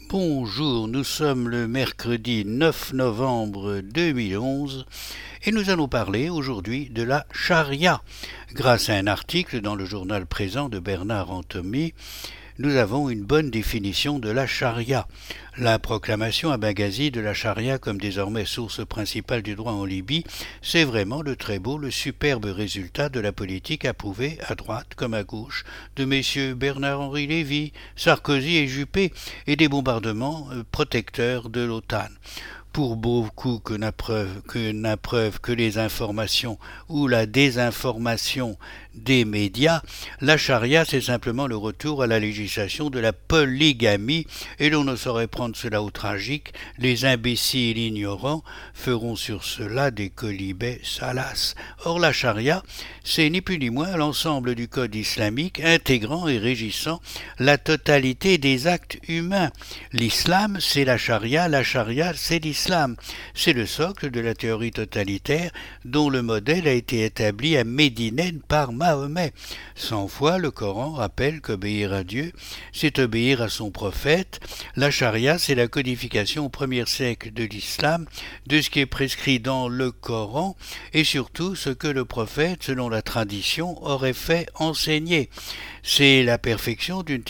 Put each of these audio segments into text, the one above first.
Bonjour, nous sommes le mercredi 9 novembre 2011 et nous allons parler aujourd'hui de la charia. Grâce à un article dans le journal présent de Bernard Antomy, nous avons une bonne définition de la charia. La proclamation à Benghazi de la charia comme désormais source principale du droit en Libye, c'est vraiment le très beau, le superbe résultat de la politique approuvée à droite comme à gauche de messieurs Bernard-Henri Lévy, Sarkozy et Juppé et des bombardements protecteurs de l'OTAN. Pour beaucoup que n'appreuvent que les informations ou la désinformation des médias, la charia c'est simplement le retour à la législation de la polygamie et l'on ne saurait prendre cela au tragique, les imbéciles ignorants feront sur cela des quolibets salaces. Or la charia, c'est ni plus ni moins l'ensemble du code islamique intégrant et régissant la totalité des actes humains. L'islam c'est la charia c'est l'islam. C'est le socle de la théorie totalitaire dont le modèle a été établi à Médine par Mahomet. 100 fois le Coran rappelle qu'obéir à Dieu, c'est obéir à son prophète. La charia, c'est la codification au premier siècle de l'islam de ce qui est prescrit dans le Coran et surtout ce que le prophète, selon la tradition, aurait fait enseigner. C'est la perfection d'une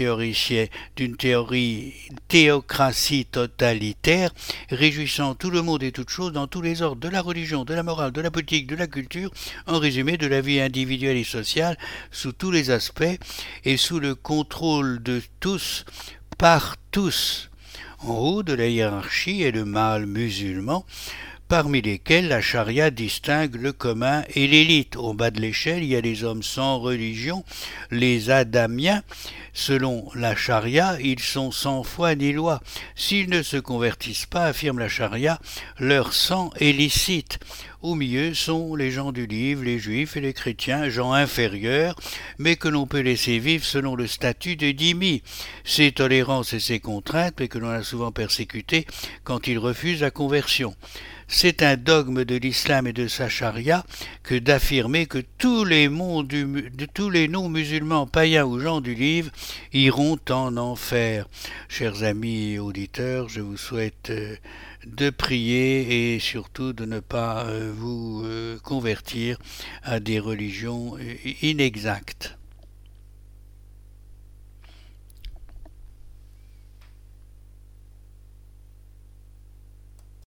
théocratie totalitaire, réjouissant tout le monde et toutes choses dans tous les ordres de la religion, de la morale, de la politique, de la culture, en résumé de la vie individuelle et sociale, sous tous les aspects et sous le contrôle de tous, par tous. En haut de la hiérarchie est le mâle musulman, parmi lesquels la charia distingue le commun et l'élite. Au bas de l'échelle, il y a les hommes sans religion, les adamiens. Selon la charia, ils sont sans foi ni loi. S'ils ne se convertissent pas, affirme la charia, leur sang est licite. Au milieu sont les gens du livre, les juifs et les chrétiens, gens inférieurs, mais que l'on peut laisser vivre selon le statut de dhimmi. Ses tolérances et ses contraintes, mais que l'on a souvent persécutés quand ils refusent la conversion. C'est un dogme de l'islam et de sa charia que d'affirmer que tous les non-musulmans, païens ou gens du livre iront en enfer. Chers amis et auditeurs, je vous souhaite de prier et surtout de ne pas vous convertir à des religions inexactes.